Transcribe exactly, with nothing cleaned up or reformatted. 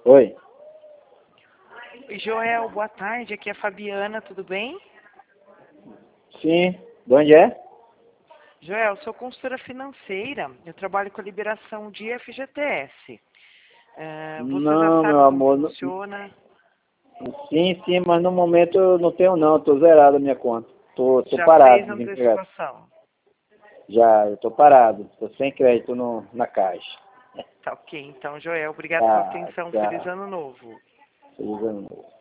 Oi. Joel, boa tarde. Aqui é a Fabiana, tudo bem? Sim. De onde é? Joel, sou consultora financeira. Eu trabalho com a liberação de F G T S. É, você já Não, meu sabe como amor. não- funciona? Sim, sim, mas no momento eu não tenho não. Tô zerado a minha conta. Tô, tô Já parado, fez desempregado. antecipação? Já, eu tô parado. Tô sem crédito no, na caixa. Tá ok. Então, Joel, obrigado pela Tá, atenção. Feliz tá. ano novo. Feliz ano novo.